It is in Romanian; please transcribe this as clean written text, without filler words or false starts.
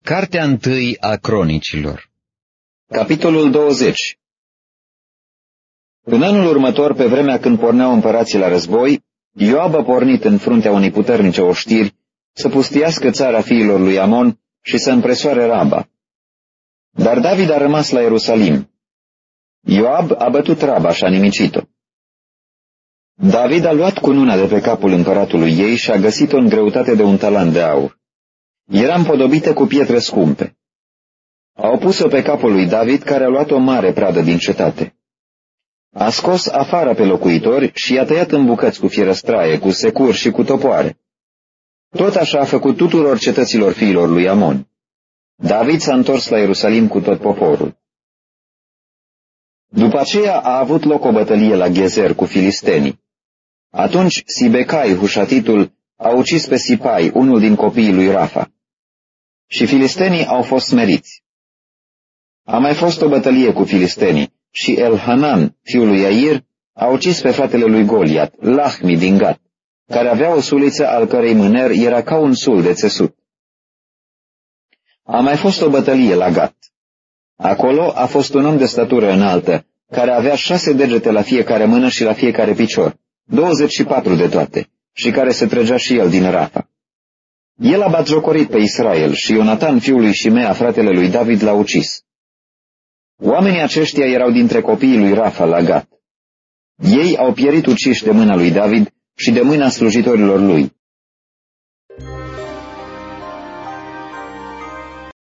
Cartea întâi a Cronicilor. Capitolul 20. În anul următor, pe vremea când porneau împărații la război, Ioab a pornit în fruntea unei puternice oștiri să pustiască țara fiilor lui Amon și să împresoare Raba. Dar David a rămas la Ierusalim. Ioab a bătut Raba și a nimicit-o. David a luat cununa de pe capul împăratului ei și a găsit-o în greutate de 1 talent de aur. Era împodobită cu pietre scumpe. Au pus-o pe capul lui David, care a luat o mare pradă din cetate. A scos afară pe locuitori și i-a tăiat în bucăți cu fierăstraie, cu securi și cu topoare. Tot așa a făcut tuturor cetăților fiilor lui Amon. David s-a întors la Ierusalim cu tot poporul. După aceea a avut loc o bătălie la Gezer cu filistenii. Atunci Sibecai, hușatitul, a ucis pe Sipai, unul din copiii lui Rafa. Și filistenii au fost smeriți. A mai fost o bătălie cu filistenii și Elhanan, fiul lui Iair, a ucis pe fratele lui Goliat, Lahmi din Gat, care avea o suliță al cărei mâner era ca un sul de țesut. A mai fost o bătălie la Gat. Acolo a fost un om de statură înaltă, care avea 6 degete la fiecare mână și la fiecare picior, 24 de toate, și care se trăgea și el din Rafa. El a batjocorit pe Israel și Ionatan, fiul lui Shimea, fratele lui David, l-a ucis. Oamenii aceștia erau dintre copiii lui Rafa la Gat. Ei au pierit uciși de mâna lui David și de mâna slujitorilor lui,